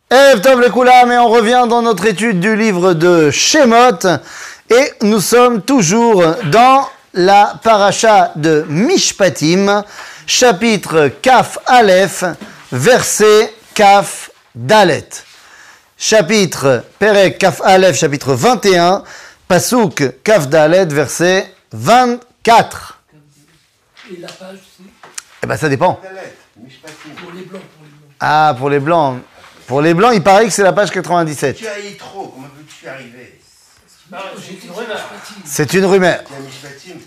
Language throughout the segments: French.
Erev Tov Lekoulam, et on revient dans notre étude du livre de Shemot, et nous sommes toujours dans la paracha de Mishpatim, chapitre Kaf Aleph, verset Kaf Dalet. Chapitre Perek Kaf Aleph, chapitre 21, Pasuk Kaf Dalet, verset 24. Et la page, c'est Eh ben ça dépend. pour les blancs. Ah, pour les blancs. Pour les blancs, il paraît que c'est la page 97. Tu as eu trop, comment peux-tu y arriver? J'ai une rumeur. C'est une rumeur. Tu as Mishpatim?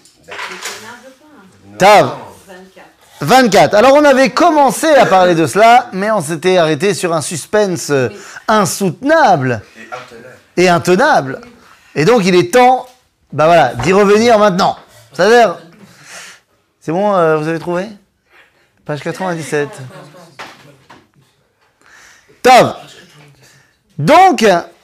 Tav. 24. Alors on avait commencé à parler de cela, mais on s'était arrêté sur un suspense insoutenable et intenable. Et donc il est temps, d'y revenir maintenant. C'est-à-dire, c'est bon, vous avez trouvé? Page 97. Tav. Donc,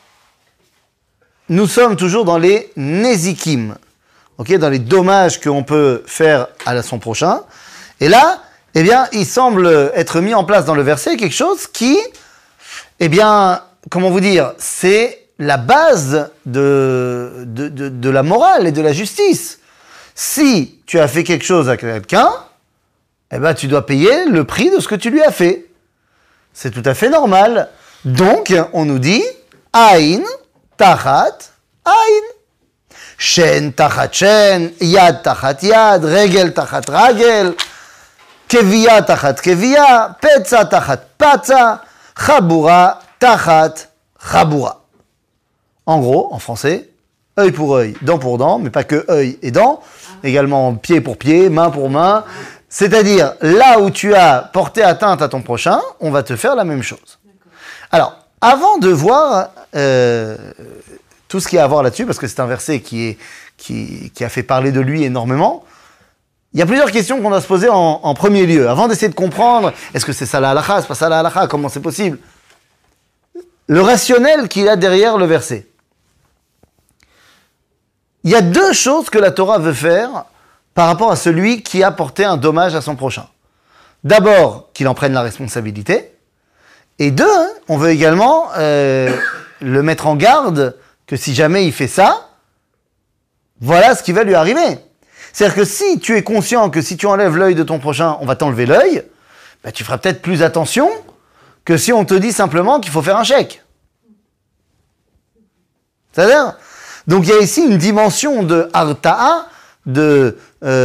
nous sommes toujours dans les Nezikim, dans les dommages qu'on peut faire à son prochain. Et là, il semble être mis en place dans le verset quelque chose qui, comment vous dire, c'est la base de la morale et de la justice. Si tu as fait quelque chose à quelqu'un, tu dois payer le prix de ce que tu lui as fait. C'est tout à fait normal. Donc, on nous dit, Aïn, Tachat, Aïn. Shen, Tachat, Shen, Yad, Tachat, Yad, Regel, Tachat, Ragel, Kevia, Tachat, Kevia, Petza, Tachat, Patza, Chabura, Tachat, Chabura. En gros, en français, œil pour œil, dent pour dent, mais pas que œil et dent, également pied pour pied, main pour main. C'est-à-dire, là où tu as porté atteinte à ton prochain, on va te faire la même chose. Alors, avant de voir tout ce qu'il y a à voir là-dessus, parce que c'est un verset qui a fait parler de lui énormément, il y a plusieurs questions qu'on doit se poser en premier lieu. Avant d'essayer de comprendre, est-ce que c'est ça la halakha, c'est pas ça la halakha, comment c'est possible? Le rationnel qu'il y a derrière le verset. Il y a deux choses que la Torah veut faire par rapport à celui qui a porté un dommage à son prochain. D'abord, qu'il en prenne la responsabilité. Et deux, on veut également le mettre en garde que si jamais il fait ça, voilà ce qui va lui arriver. C'est-à-dire que si tu es conscient que si tu enlèves l'œil de ton prochain, on va t'enlever l'œil, tu feras peut-être plus attention que si on te dit simplement qu'il faut faire un chèque. C'est-à-dire, donc il y a ici une dimension de harta'a, de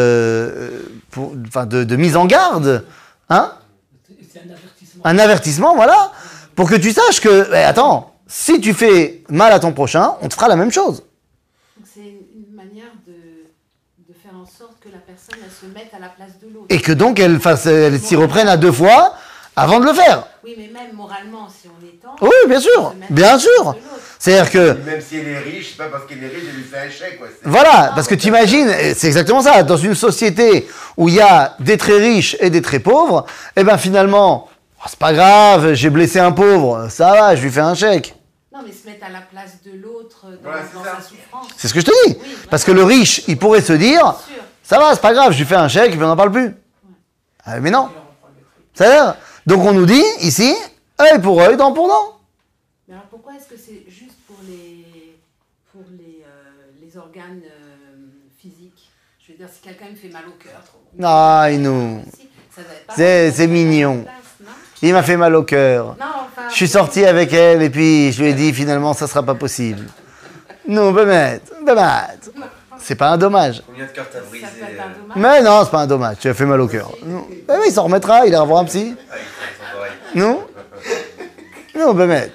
mise en garde, hein? C'est un avertissement. Un avertissement, voilà, pour que tu saches que, attends, si tu fais mal à ton prochain, on te fera la même chose. Donc c'est une manière de faire en sorte que la personne elle se mette à la place de l'autre. Et que donc elle s'y reprenne à deux fois avant de le faire. Oui, mais même moralement, si on est tendre... Oui, bien sûr, bien sûr. C'est-à-dire que... Même si elle est riche, c'est pas parce qu'elle est riche, elle lui fait un chèque, quoi. Voilà, parce que t'imagines, c'est exactement ça, dans une société où il y a des très riches et des très pauvres, finalement, c'est pas grave, j'ai blessé un pauvre, ça va, je lui fais un chèque. Non, mais se mettre à la place de l'autre Voilà, dans c'est sa ça. souffrance. C'est ce que je te dis. Oui, Parce que le riche, il pourrait se dire, Bien sûr. ça va, c'est pas grave, je lui fais un chèque et puis on n'en parle plus. Mais non. C'est-à-dire, donc on nous dit, ici, œil pour œil, dent pour dent. Mais alors pourquoi est-ce que c'est juste pour les organes physiques? Je veux dire, si quelqu'un me fait mal au cœur... Ah, nous. C'est mignon. Il m'a fait mal au cœur. Non, enfin... Je suis sorti avec elle et puis je lui ai dit finalement ça sera pas possible. Non, Bémet. C'est pas un dommage. Combien de cœurs t'as Ça brisé? peut être un dommage. Mais non, c'est pas un dommage. Tu as fait mal au cœur. Non. Eh oui, il s'en remettra, il ira voir un psy. Ah, ils sont pareils. Non? Non, Bémet.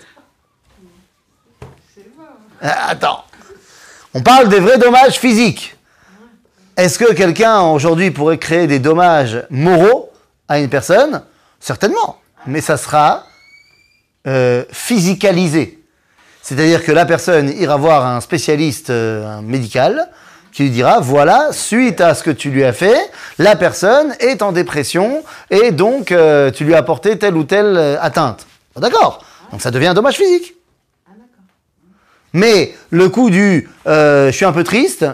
Attends. On parle des vrais dommages physiques. Est-ce que quelqu'un aujourd'hui pourrait créer des dommages moraux à une personne? Certainement. Mais ça sera physicalisé. C'est-à-dire que la personne ira voir un spécialiste un médical qui lui dira, voilà, suite à ce que tu lui as fait, la personne est en dépression et donc tu lui as apporté telle ou telle atteinte. D'accord? Donc ça devient un dommage physique. Ah, d'accord. Mais le coup du je suis un peu triste,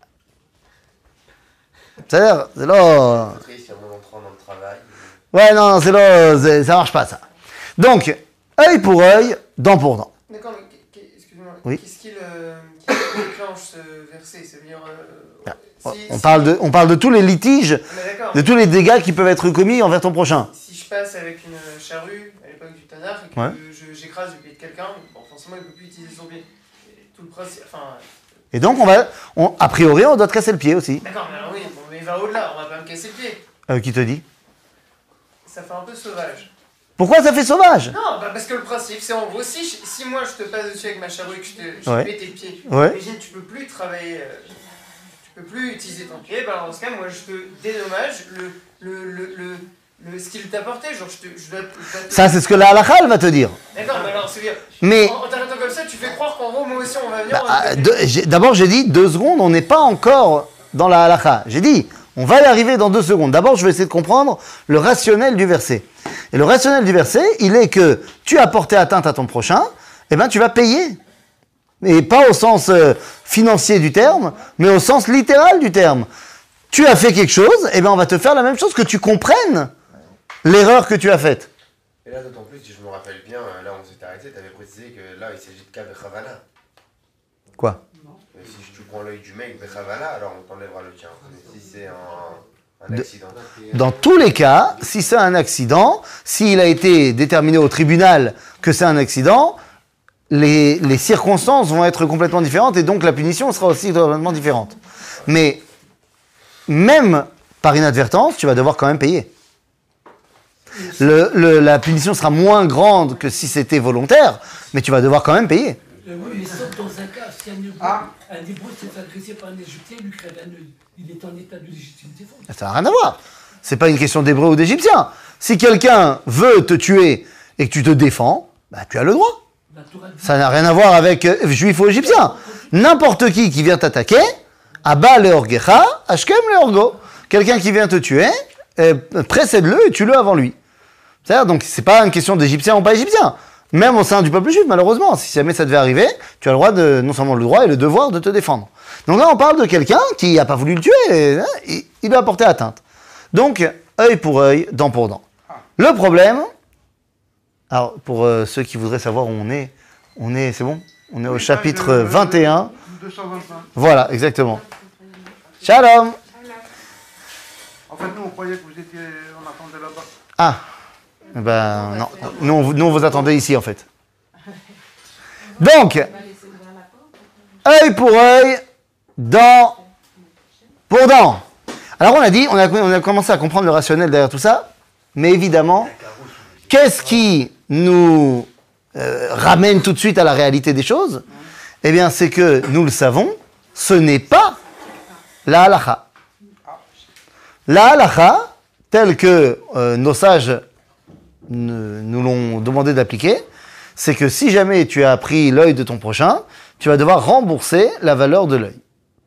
c'est-à-dire, c'est là. Triste, en entrant dans le travail. Ouais, non, c'est là, ça marche pas ça. Donc, œil pour œil, dent pour dent. D'accord, mais excuse-moi. Oui. Qu'est-ce qui déclenche ce verset? Ça veut dire. On parle de tous les litiges, Mais d'accord. de tous les dégâts qui peuvent être commis envers ton prochain. Si je passe avec une charrue à l'époque du Tanakh et que Ouais. j'écrase le pied de quelqu'un, bon, forcément il ne peut plus utiliser son pied. Et tout le principe. Enfin. Et donc, a priori, on doit te casser le pied aussi. D'accord, mais alors oui, bon, mais va au-delà, on va pas me casser le pied. Qui te dit? Ça fait un peu sauvage. Pourquoi ça fait sauvage? Non, bah parce que le principe, c'est en gros, si moi je te passe dessus avec ma charrue et que je te Ouais. pète tes pieds, Ouais. imagine, tu peux plus travailler, tu peux plus utiliser ton pied, bah alors dans ce cas, moi je te dédommage ce qu'il t'a apporté, genre je dois te... Ça, c'est ce que la halakha, elle va te dire. D'accord, mais alors c'est bien. Mais- En t'arrêtant comme ça, tu fais croire qu'en gros, moi aussi on va venir... Bah, on va te péter. D'abord, j'ai dit 2 secondes, on n'est pas encore dans la halakha. J'ai dit, on va y arriver dans 2 secondes. D'abord, je vais essayer de comprendre le rationnel du verset. Et le rationnel du verset, il est que tu as porté atteinte à ton prochain, eh ben, tu vas payer. Et pas au sens financier du terme, mais au sens littéral du terme. Tu as fait quelque chose, eh ben, on va te faire la même chose, que tu comprennes l'erreur que tu as faite. Et là, d'autant plus, si je me rappelle bien, là on s'était arrêté, tu avais précisé que là il s'agit de cas Bechavana. Quoi? Si tu prends l'œil du mec Bechavana, alors on t'enlèvera le tien. Mais si c'est un accident. Dans tous les cas, si c'est un accident, s'il a été déterminé au tribunal que c'est un accident, les circonstances vont être complètement différentes et donc la punition sera aussi complètement différente. Mais même par inadvertance, tu vas devoir quand même payer. La punition sera moins grande que si c'était volontaire, mais tu vas devoir quand même payer. Oui, mais sauf dans un cas, si un Hébreu s'est fait agresser par un Égyptien, il lui crève un œil. Il est en état de légitime défense. Ça n'a rien à voir. C'est pas une question d'hébreu ou d'égyptien. Si quelqu'un veut te tuer et que tu te défends, bah, tu as le droit. La Torah dit, Ça n'a rien à voir avec juif ou égyptien. N'importe qui vient t'attaquer, Abba leorgecha, Ashkem leorgo. Quelqu'un qui vient te tuer, précède-le et tue-le avant lui. C'est-à-dire, donc, c'est pas une question d'égyptien ou pas égyptien. Même au sein du peuple juif, malheureusement, si jamais ça devait arriver, tu as le droit non seulement le droit et le devoir de te défendre. Donc là, on parle de quelqu'un qui n'a pas voulu le tuer, il lui a porté atteinte. Donc, œil pour œil, dent pour dent. Le problème, alors pour ceux qui voudraient savoir où on est, c'est bon? On est au chapitre 21. 225. Voilà, exactement. Shalom. En fait, nous, on croyait que vous étiez... On attendait là-bas. Ah, ben non, nous on vous attendait ici en fait. Donc, On va laisser ouvrir la porte. œil pour œil, dent pour dent. Alors on a dit, on a commencé à comprendre le rationnel derrière tout ça, mais évidemment, qu'est-ce qui nous ramène tout de suite à la réalité des choses? Eh bien, c'est que nous le savons, ce n'est pas la halakha. La halakha, telle que nos sages nous l'ont demandé d'appliquer, c'est que si jamais tu as pris l'œil de ton prochain, tu vas devoir rembourser la valeur de l'œil.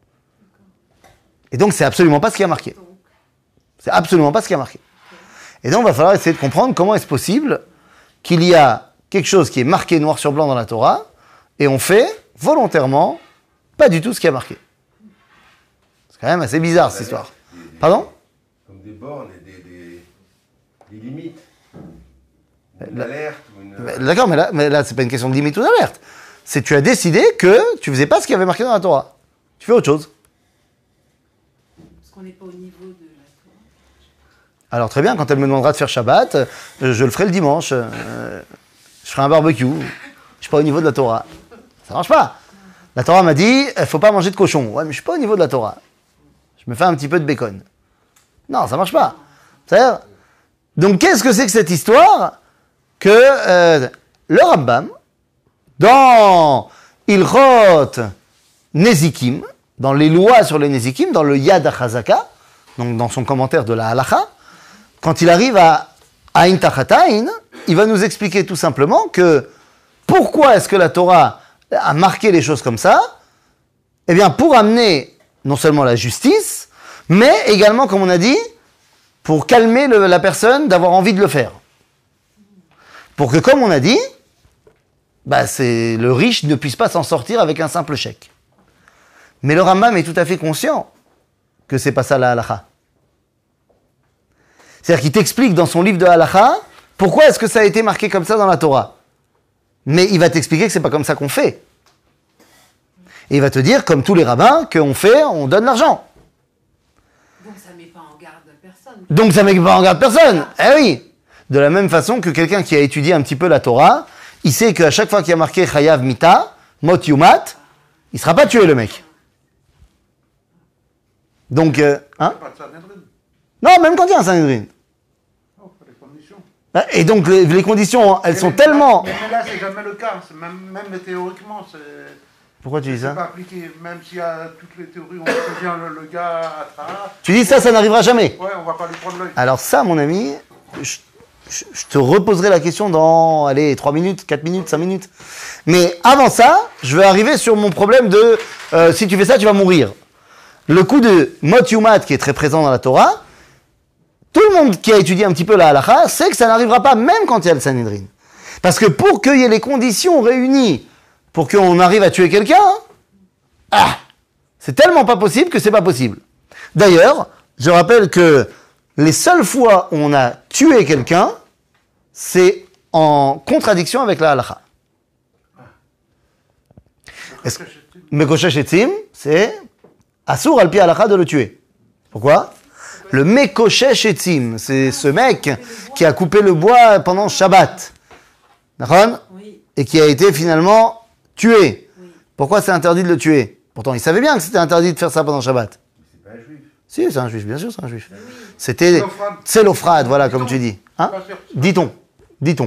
Et donc, c'est absolument pas ce qui a marqué. C'est absolument pas ce qui a marqué. Et donc, il va falloir essayer de comprendre comment est-ce possible qu'il y a quelque chose qui est marqué noir sur blanc dans la Torah, et on fait volontairement pas du tout ce qui a marqué. C'est quand même assez bizarre, cette histoire. Pardon? Comme des bornes et des limites. Une La- alerte ou une... D'accord, mais là c'est pas une question de limite ou d'alerte. C'est tu as décidé que tu faisais pas ce qui avait marqué dans la Torah. Tu fais autre chose. Parce qu'on n'est pas au niveau de la Torah. Alors très bien, quand elle me demandera de faire Shabbat, je le ferai le dimanche. Je ferai un barbecue. Je suis pas au niveau de la Torah. Ça marche pas. La Torah m'a dit, il faut pas manger de cochon. Ouais, mais je suis pas au niveau de la Torah. Je me fais un petit peu de bacon. Non, ça marche pas. C'est-à-dire, donc qu'est-ce que c'est que cette histoire que le Rambam, dans Ilchot Nezikim, dans les lois sur les Nezikim, dans le Yad HaChazaka, donc dans son commentaire de la Halacha, quand il arrive à Ain Tachat Ain, il va nous expliquer tout simplement que pourquoi est-ce que la Torah a marqué les choses comme ça? Eh bien, pour amener non seulement la justice, mais également, comme on a dit, pour calmer la personne d'avoir envie de le faire. Pour que, comme on a dit, bah le riche ne puisse pas s'en sortir avec un simple chèque. Mais le Rambam est tout à fait conscient que c'est pas ça la halakha. C'est-à-dire qu'il t'explique dans son livre de halakha pourquoi est-ce que ça a été marqué comme ça dans la Torah. Mais il va t'expliquer que c'est pas comme ça qu'on fait. Et il va te dire, comme tous les rabbins, qu'on fait, on donne l'argent. Donc ça met pas en garde personne. Donc ça met pas en garde personne. Eh oui. De la même façon que quelqu'un qui a étudié un petit peu la Torah, il sait qu'à chaque fois qu'il y a marqué Chayav Mita, Mot Yumat, il sera pas tué le mec. Donc, hein? Pas de Sanhedrin. Non, même quand il y a un Sanhedrin. Oh, pas les conditions. Et donc les conditions, elles sont Mais tellement... Mais là, c'est jamais le cas. Même théoriquement, c'est Pourquoi tu dis c'est ça? pas appliqué. Même s'il y a toutes les théories, on prévient le gars à Tara. Tu dis ça n'arrivera jamais. Ouais, on va pas lui prendre l'œil. Alors ça, mon ami, je te reposerai la question dans, allez, 3 minutes, 4 minutes, 5 minutes. Mais avant ça, je vais arriver sur mon problème de si tu fais ça, tu vas mourir. Le coup de Mot Yumat qui est très présent dans la Torah, tout le monde qui a étudié un petit peu la halakha sait que ça n'arrivera pas même quand il y a le Sanhedrin. Parce que pour qu'il y ait les conditions réunies pour qu'on arrive à tuer quelqu'un, c'est tellement pas possible que c'est pas possible. D'ailleurs, je rappelle que les seules fois où on a tué quelqu'un, c'est en contradiction avec la halakha. Mekoshesh etzim, c'est Assour al pi halakha de le tuer. Pourquoi? Le Mekoshesh etzim, c'est ce mec qui a coupé le bois pendant Shabbat. D'accord? Oui, Et qui a été finalement tué. oui. Pourquoi c'est interdit de le tuer? Pourtant, il savait bien que c'était interdit de faire ça pendant Shabbat. C'est pas un juif. Si, c'est un juif, bien sûr, c'est un juif. C'était Tselophrade. Tselophrade, voilà, comme tu dis. Hein? Pas sûr. Dit-on.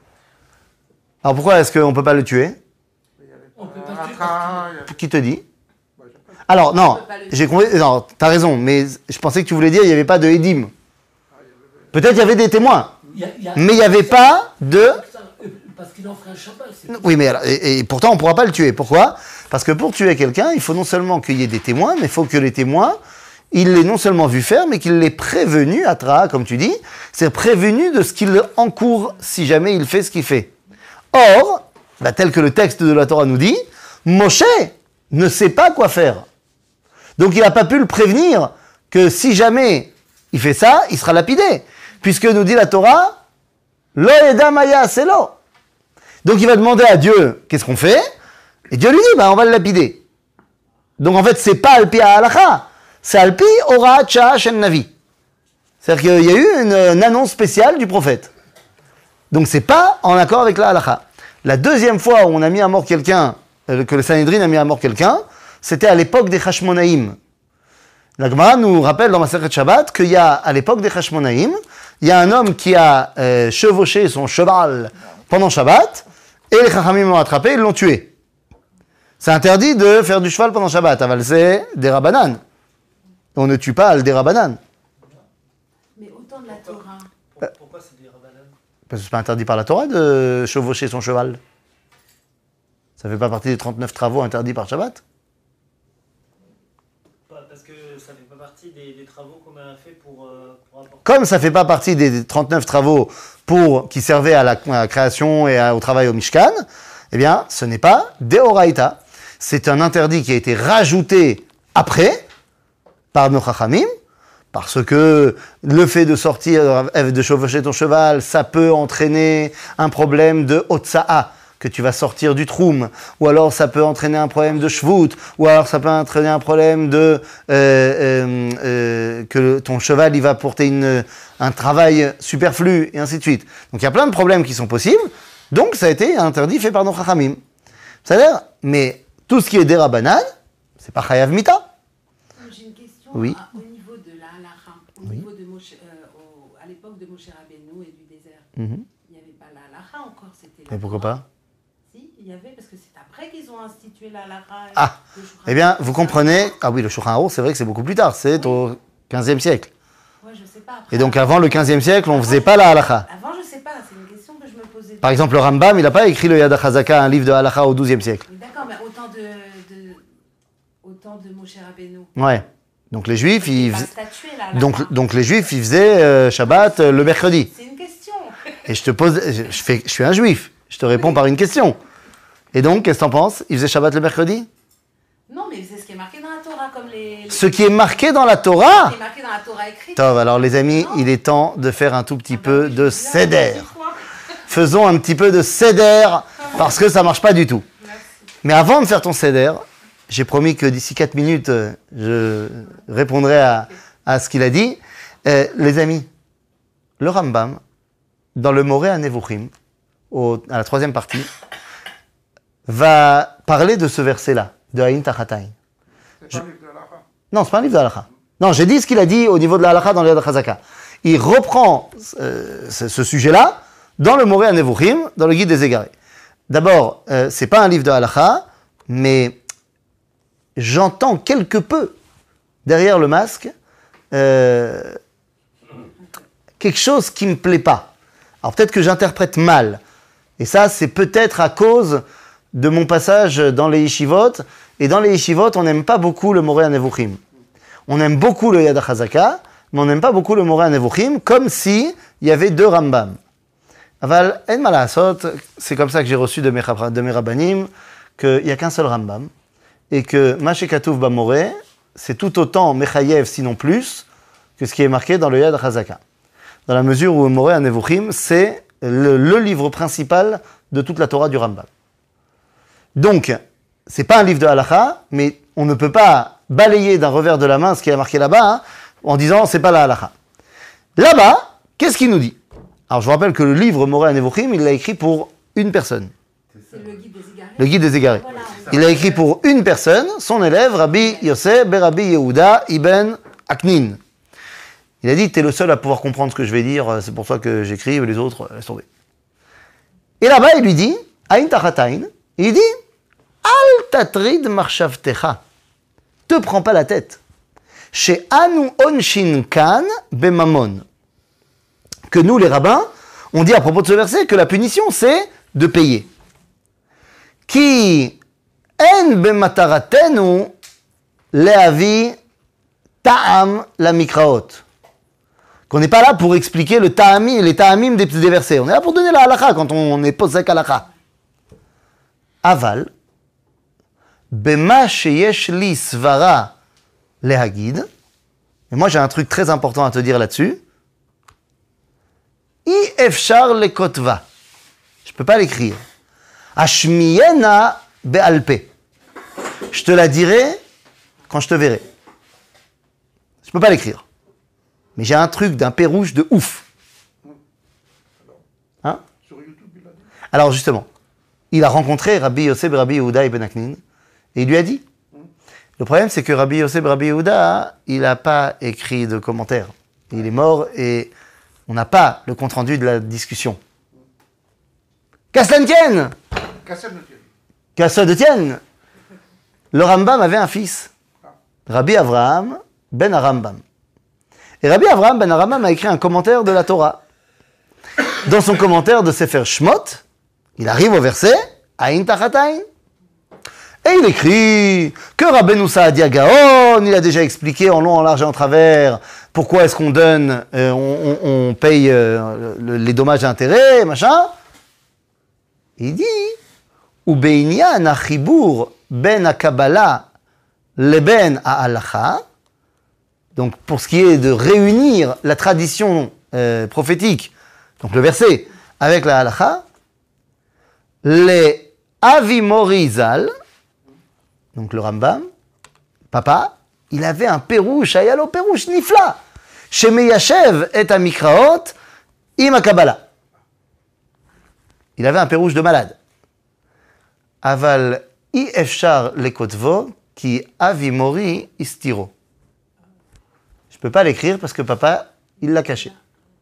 Alors pourquoi est-ce qu'on ne peut pas le tuer? On peut pas Un tuer train, Qui te dit? Alors, non, j'ai compris, non, t'as raison, mais je pensais que tu voulais dire qu'il n'y avait pas de Edim. Peut-être il y avait des témoins, mais il n'y avait pas de... Parce qu'il en ferait un Shabbat. Oui, mais et pourtant on ne pourra pas le tuer. Pourquoi? Parce que pour tuer quelqu'un, il faut non seulement qu'il y ait des témoins, mais il faut que les témoins, il l'ait non seulement vu faire, mais qu'il l'ait prévenu, à Tra, comme tu dis, c'est prévenu de ce qu'il encourt si jamais il fait ce qu'il fait. Or, tel que le texte de la Torah nous dit, Moshe ne sait pas quoi faire. Donc il n'a pas pu le prévenir que si jamais il fait ça, il sera lapidé. Puisque nous dit la Torah, Lo edam haya selo. Donc il va demander à Dieu, qu'est-ce qu'on fait? Et Dieu lui dit, on va le lapider. Donc en fait, c'est pas alpi halacha, c'est alpi horat shah shen navi. C'est-à-dire qu'il y a eu une annonce spéciale du prophète. Donc c'est pas en accord avec la halacha. La deuxième fois où on a mis à mort quelqu'un, que le Sanhedrin a mis à mort quelqu'un, c'était à l'époque des Hashmonaïm. La Gemara nous rappelle dans Masechet Shabbat qu'il y a, à l'époque des Hashmonaïm, il y a un homme qui a chevauché son cheval pendant Shabbat, et les Chachamim l'ont attrapé, ils l'ont tué. C'est interdit de faire du cheval pendant Shabbat, aval c'est des Rabbanan. On ne tue pas des Rabbanan. Mais autant de la Torah. Pourquoi c'est des rabbanan? Parce que c'est pas interdit par la Torah de chevaucher son cheval. Ça fait pas partie des 39 travaux interdits par Shabbat. Parce que ça fait pas partie des travaux qu'on a fait pour apporter. Comme ça fait pas partie des 39 travaux qui servaient à la création et au travail au Mishkan, eh bien, ce n'est pas Deoraita. C'est un interdit qui a été rajouté après, par nos Chachamim, parce que le fait de sortir, de chevaucher ton cheval, ça peut entraîner un problème de Otsa'a, que tu vas sortir du troum, ou alors ça peut entraîner un problème de shvut, ou alors ça peut entraîner un problème de que ton cheval il va porter un travail superflu, et ainsi de suite. Donc il y a plein de problèmes qui sont possibles, donc ça a été interdit fait par nos chachamim. C'est-à-dire, mais tout ce qui est des rabbanan, c'est pas chayav mita. J'ai une question Oui. Au niveau de la halakha, au Oui. niveau de Moshe, à l'époque de Moshe Rabbeinu et du désert, Mhm. il n'y avait pas la halakha encore, c'était la Mais pourquoi Torah. pas? Si, il y avait, parce que c'est après qu'ils ont institué la halakha. et Ah, le Shulchan Eh bien, Aruch. vous comprenez, ah oui, le Shulchan Aruch, c'est vrai que c'est beaucoup plus tard, c'est au 15e siècle. Ouais, je sais pas. Après, Et donc avant le 15e siècle, on ne faisait pas la halakha. Avant, je sais pas, c'est une question que je me posais. Par exemple, le Rambam, il n'a pas écrit le Yad HaChazaka, un livre de halakha au 12e siècle. D'accord, mais autant de Moshe Rabbeinu. Ouais. Donc les Juifs, ils Pas faisaient... statué la halakha. Donc les Juifs, ils faisaient Shabbat le mercredi. C'est une question. Et je te pose, je suis un Juif, je te réponds par une question. Et donc, qu'est-ce que t'en penses? Ils faisaient Shabbat le mercredi? Non, mais c'est ce qui est marqué dans la Torah, comme les... Ce qui est marqué dans la Torah. Ce qui est marqué dans la Torah écrite. Tov, alors les amis, Non. il est temps de faire un tout petit Ah bah peu oui, de je suis là, seder. dis-moi. Faisons un petit peu de seder Parce que ça marche pas du tout. Mais avant de faire ton seder, j'ai promis que d'ici 4 minutes, je répondrai à ce qu'il a dit. Les amis, le Rambam, dans le Moreh HaNevuchim, à la 3e partie, va parler de ce verset-là, de Aïn Tachatain. C'est pas un livre de l'Alaha. Non, c'est pas un livre de l'Alaha. Non, j'ai dit ce qu'il a dit au niveau de l'Alaha dans le Yad HaChazaka. Il reprend ce sujet-là dans le Moreh HaNevuchim, dans le Guide des Égarés. D'abord, c'est pas un livre de Halacha, mais j'entends quelque peu, derrière le masque, quelque chose qui me plaît pas. Alors peut-être que j'interprète mal. Et ça, c'est peut-être à cause de mon passage dans les yeshivot. Et dans les yeshivot, on n'aime pas beaucoup le Moreh HaNevuchim. On aime beaucoup le Yad HaChazaka, mais on n'aime pas beaucoup le Moreh HaNevuchim, comme si il y avait 2 Rambam. Aval, en ma la'asot, c'est comme ça que j'ai reçu de mes rabbanim, qu'il n'y a qu'un seul Rambam, et que ma shekatuv b'moreh, c'est tout autant mechayev, sinon plus, que ce qui est marqué dans le Yad HaChazaka. Dans la mesure où le Moreh HaNevuchim, c'est le livre principal de toute la Torah du Rambam. Donc, c'est pas un livre de halacha, mais on ne peut pas balayer d'un revers de la main ce qui est marqué là-bas, en disant c'est pas la halacha. Là-bas, qu'est-ce qu'il nous dit? Alors, je vous rappelle que le livre Moreh HaNevuchim, il l'a écrit pour une personne. C'est le guide des égarés. Le Guide des Égarés. Voilà. Il l'a écrit pour une personne, son élève, Rabbi Yosef Rabbi Yehuda Ibn Aknin. Il a dit, t'es le seul à pouvoir comprendre ce que je vais dire, c'est pour ça que j'écris, les autres, laisse tomber. Et là-bas, il lui dit, Aïn Tachatain, il dit, Al tatrid marshavtecha. Te prends pas la tête. Chez Anu Onshin Kan Bemamon. Que nous, les rabbins, on dit à propos de ce verset que la punition, c'est de payer. Ki en bemataratenu leavi ta'am la mikraot. Qu'on n'est pas là pour expliquer les ta'amim des versets. On est là pour donner la halakha quand on est posek halakha. Aval, bema sheyesh li svara lehagid. Et moi j'ai un truc très important à te dire là-dessus. I efshar lekotva. Je peux pas l'écrire. Ashmiyena be'alpe. Je te la dirai quand je te verrai. Je peux pas l'écrire. Mais j'ai un truc d'un pérouge de ouf. Hein? Sur YouTube, il a dit. Alors justement, il a rencontré Rabbi Yosef Rabbi Yehuda Ibn Aknin et il lui a dit. Le problème, c'est que Rabbi Yosef Rabbi Yehuda, il n'a pas écrit de commentaires. Il est mort et on n'a pas le compte-rendu de la discussion. Qu'à cela ne tienne! Qu'à cela ne tienne! Le Rambam avait un fils, Rabbi Avraham ben Arambam. Et Rabbi Avraham ben Arambam a écrit un commentaire de la Torah. Dans son commentaire de Sefer Shmot, il arrive au verset Aïn Tachatain. Et il écrit que Rabbeinu Saadia Gaon, il a déjà expliqué en long, en large et en travers pourquoi est-ce qu'on donne, on paye les dommages et intérêts, machin. Il dit Ubeinyan achibur ben hakabbalah leben ha'alacha. Donc pour ce qui est de réunir la tradition prophétique, donc le verset, avec la halacha, les Avimorizal, donc le Rambam, papa, il avait un pérouche, ayalo pérouche nifla, chez Meyashev et Amikraot, im Kabbalah. Il avait un pérouche de malade. Aval i efshar lekotvo ki avimori istiro. Je ne peux pas l'écrire parce que papa, il l'a caché.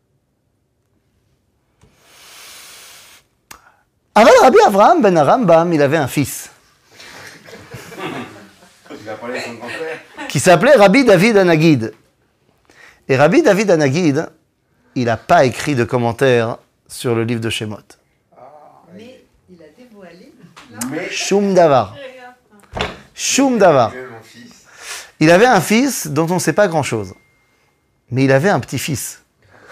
Aval Rabbi Avraham ben Arambam, il avait un fils. Qui s'appelait Rabbi David Anagid. Et Rabbi David Anagid, il n'a pas écrit de commentaires sur le livre de Shemot. Mais il a dévoilé. Shum Davar. Shum Davar. Il avait un fils dont on ne sait pas grand-chose. Mais il avait un petit-fils.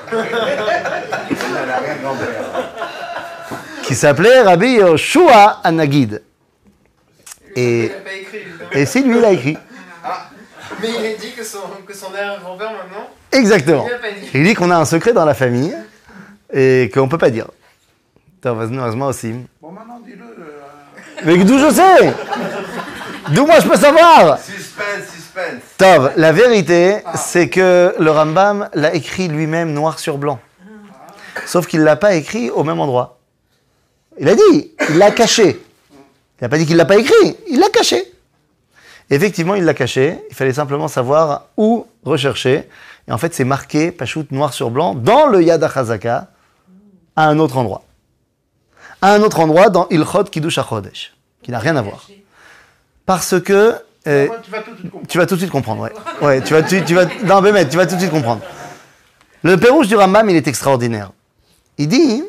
Qui s'appelait Rabbi Yoshua Anagid. Et si, lui, il a écrit. Ah, mais il a dit que son arrière-grand-père maintenant. Exactement. Il a pas dit. Il dit qu'on a un secret dans la famille et qu'on ne peut pas dire. Heureusement aussi. Bon, maintenant, dis-le. Mais d'où je sais? D'où moi je peux savoir? Suspense. Tov, la vérité, c'est que le Rambam l'a écrit lui-même noir sur blanc. Sauf qu'il ne l'a pas écrit au même endroit. Il a dit, il l'a caché. Il n'a pas dit qu'il ne l'a pas écrit, il l'a caché. Effectivement, il l'a caché, il fallait simplement savoir où rechercher. Et en fait, c'est marqué, Pachout, noir sur blanc, dans le Yad HaChazaka, à un autre endroit. À un autre endroit, dans Ilchot Kiddush HaChodesh, qui n'a rien à voir. Parce que... Tu vas tout de suite comprendre. ouais. Non, Bémet, tu vas tout de suite comprendre. Le pérouche du Rambam, il est extraordinaire. Il dit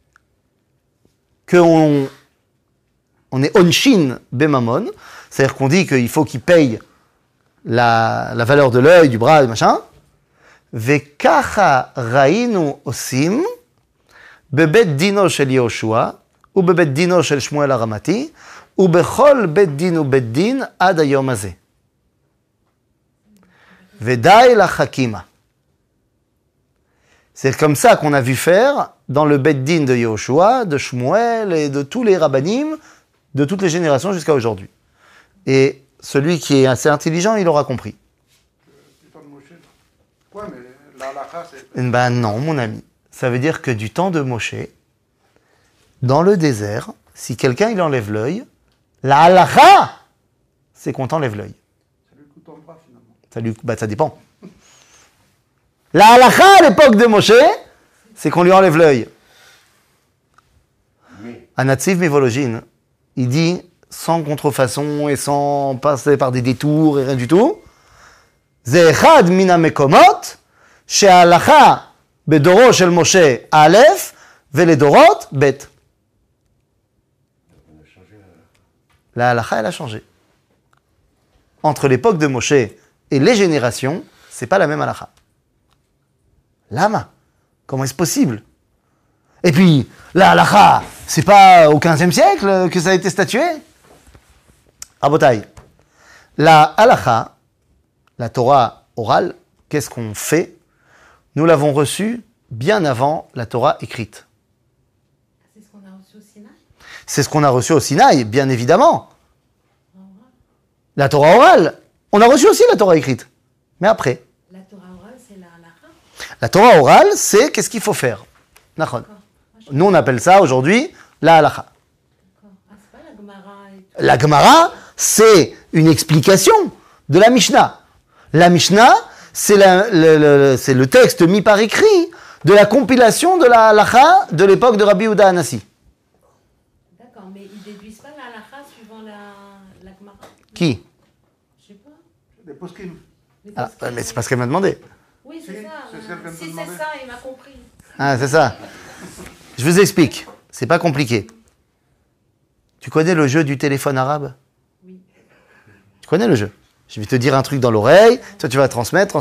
qu'on est onshin bemamon, c'est-à-dire qu'on dit qu'il faut qu'il paye la valeur de l'œil, du bras, du machin. Vekacha rainu osim bebet dino shel Yehoshua ou bebet dino shel Shmuel Aramati ou bechol bet din ou bet din ad hayom hazeh. Vedai la chakima. C'est comme ça qu'on a vu faire dans le bet din de Yehoshua, de Shmuel et de tous les rabbanim de toutes les générations jusqu'à aujourd'hui. Et celui qui est assez intelligent, il aura compris. Ouais, mais la halakha, c'est... Ben non, mon ami. Ça veut dire que du temps de Moshe, dans le désert, si quelqu'un il enlève l'œil, la halakha, c'est qu'on t'enlève l'œil. Ça lui coûte en bras, finalement. Ça dépend. La halakha à l'époque de Moshe, c'est qu'on lui enlève l'œil. Anatsiv Mivologine, il dit, sans contrefaçon et sans passer par des détours et rien du tout, Zehad mina mekomot, she'alacha bedoro shel Moshe alef, veledorot bet. La halakha, elle a changé. Entre l'époque de Moshe et les générations, c'est pas la même halakha. Lama, comment est-ce possible? Et puis, la halakha, c'est pas au XVe siècle que ça a été statué? Rabotai, la halakha, la Torah orale, qu'est-ce qu'on fait? Nous l'avons reçue bien avant la Torah écrite. C'est ce qu'on a reçu au Sinaï. C'est ce qu'on a reçu au Sinaï, bien évidemment. La Torah orale, on a reçu aussi la Torah écrite. Mais après. La Torah orale, c'est la halakha. La Torah orale, c'est qu'est-ce qu'il faut faire. Nachon. Nous, on appelle ça aujourd'hui la halakha. Ah, c'est pas la Gemara et tout. La Gemara, c'est une explication de la Mishnah. La Mishnah, c'est le texte mis par écrit de la compilation de la halakha de l'époque de Rabbi Yehuda Hanassi. D'accord, mais ils déduisent pas la halakha suivant la Gemara. Qui? Je sais pas. Les poskim. Les Ah, poskim. mais c'est parce qu'elle m'a demandé. Oui, c'est Si, ça. c'est celle qu'elle me Si demandait. c'est ça, il m'a compris. Ah, c'est ça. Je vous explique. C'est pas compliqué. Tu connais le jeu du téléphone arabe? Oui. Tu connais le jeu? Je vais te dire un truc dans l'oreille, toi tu vas transmettre.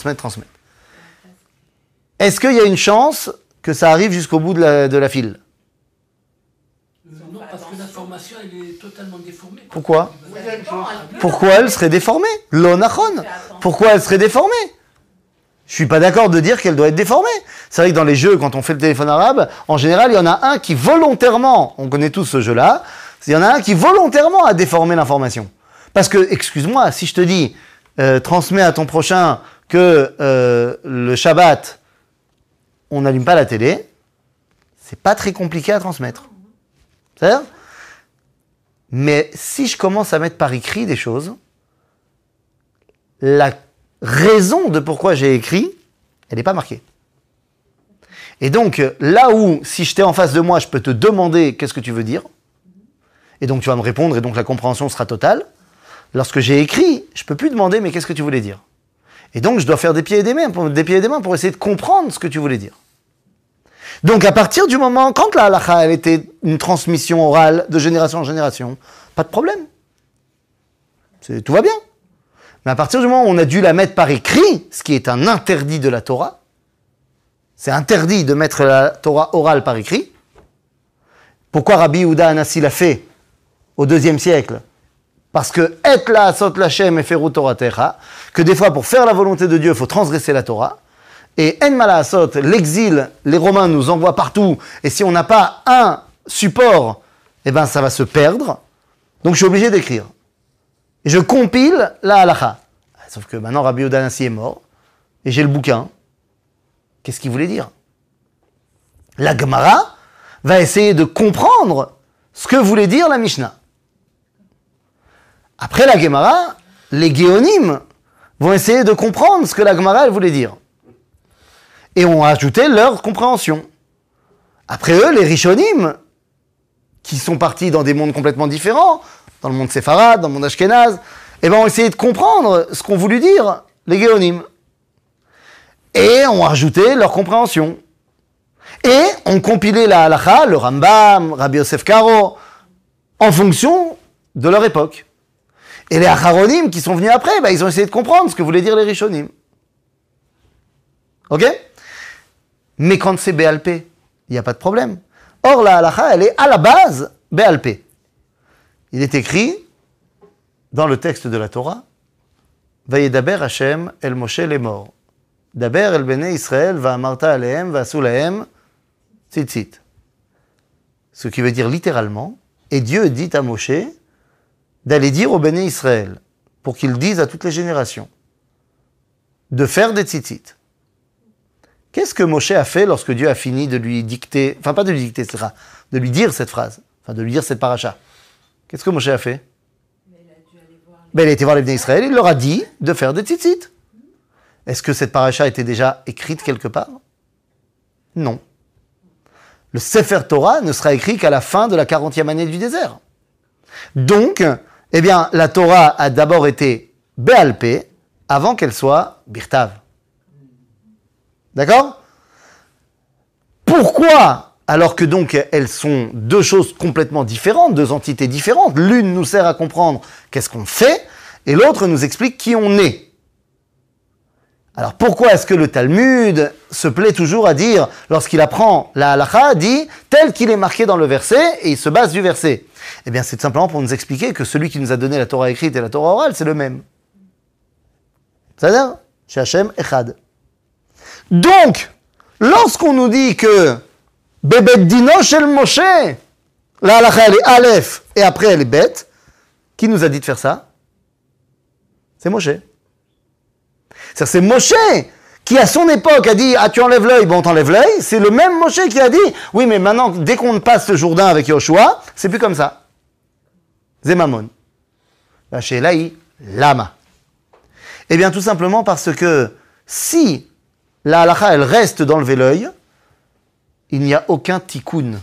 Est-ce qu'il y a une chance que ça arrive jusqu'au bout de la file? Non, parce que l'information, elle est totalement déformée. Pourquoi? Oui, il y a une chose. Pourquoi elle serait déformée? L'onachon. Pourquoi elle serait déformée? Je suis pas d'accord de dire qu'elle doit être déformée. C'est vrai que dans les jeux, quand on fait le téléphone arabe, en général, il y en a un qui volontairement, on connaît tous ce jeu-là, il y en a un qui volontairement a déformé l'information. Parce que, excuse-moi, si je te dis, transmets à ton prochain que le Shabbat, on n'allume pas la télé, c'est pas très compliqué à transmettre. C'est-à-dire? Mais si je commence à mettre par écrit des choses, la raison de pourquoi j'ai écrit, elle n'est pas marquée. Et donc, là où, si j'étais en face de moi, je peux te demander qu'est-ce que tu veux dire, et donc tu vas me répondre, et donc la compréhension sera totale. Lorsque j'ai écrit, je ne peux plus demander mais qu'est-ce que tu voulais dire. Et donc, je dois faire des pieds et des mains pour essayer de comprendre ce que tu voulais dire. Donc, à partir du moment, quand la halakha, elle était une transmission orale de génération en génération, pas de problème. Tout va bien. Mais à partir du moment où on a dû la mettre par écrit, ce qui est un interdit de la Torah, c'est interdit de mettre la Torah orale par écrit. Pourquoi Rabbi Yehuda Hanassi l'a fait au IIe siècle? Parce que et la asot lachem et feru toratecha, que des fois pour faire la volonté de Dieu, il faut transgresser la Torah. Et en mala asot, l'exil, les Romains nous envoient partout. Et si on n'a pas un support eh ben ça va se perdre. Donc je suis obligé d'écrire. Et je compile la halakha. Sauf que maintenant Rabbi Yehuda Hanassi est mort, et j'ai le bouquin. Qu'est-ce qu'il voulait dire? La Gemara va essayer de comprendre ce que voulait dire la Mishnah. Après la Gemara, les Géonim vont essayer de comprendre ce que la Gemara elle voulait dire. Et ont ajouté leur compréhension. Après eux, les Rishonim, qui sont partis dans des mondes complètement différents, dans le monde séfarade, dans le monde ashkénaze, eh ben, ont essayé de comprendre ce qu'ont voulu dire les Géonim. Et ont ajouté leur compréhension. Et ont compilé la halakha, le Rambam, Rabbi Yosef Karo, en fonction de leur époque. Et les Acharonim qui sont venus après, ben, ils ont essayé de comprendre ce que voulaient dire les Rishonim. Ok? Mais quand c'est Béal Pé, il n'y a pas de problème. Or, la halakha, elle est à la base Béal Pé. Il est écrit dans le texte de la Torah, Vayedaber Hashem el Moshe lemor. Daber el Bnei Israël va'amarta alehem va'asu lahem tzitzit. Ce qui veut dire littéralement, et Dieu dit à Moshe d'aller dire au Bnei Israël, pour qu'ils disent à toutes les générations, de faire des tzitzit. Qu'est-ce que Moshe a fait lorsque Dieu a fini de lui dicter, enfin pas de lui dicter, de lui dire cette phrase, enfin de lui dire cette paracha? Qu'est-ce que Moshe a fait? Il a été voir les Bnei Israël, il leur a dit de faire des tzitzit. Est-ce que cette paracha était déjà écrite quelque part? Non. Le Sefer Torah ne sera écrit qu'à la fin de la 40e année du désert. Donc, eh bien, la Torah a d'abord été Béal Pé avant qu'elle soit Birtav. D'accord? Pourquoi, alors que donc elles sont deux choses complètement différentes, deux entités différentes, l'une nous sert à comprendre qu'est-ce qu'on fait, et l'autre nous explique qui on est. Alors pourquoi est-ce que le Talmud se plaît toujours à dire, lorsqu'il apprend la halakha, dit tel qu'il est marqué dans le verset, et il se base du verset? Eh bien c'est tout simplement pour nous expliquer que celui qui nous a donné la Torah écrite et la Torah orale, c'est le même. C'est-à-dire, chez Hachem Echad. Donc, lorsqu'on nous dit que Bebet Dino Shel Moshe, la halakha elle est Aleph, et après elle est Bet, qui nous a dit de faire ça? C'est Moshe. C'est Moshe qui, à son époque, a dit « Ah, tu enlèves l'œil, bon, t'enlèves l'œil ». C'est le même Moshe qui a dit « Oui, mais maintenant, dès qu'on passe ce Jourdain avec Yoshua, c'est plus comme ça. » Zemamon. La Sheelaï, Lama. Eh bien, tout simplement parce que si la halakha, elle reste d'enlever l'œil, il n'y a aucun tikkun.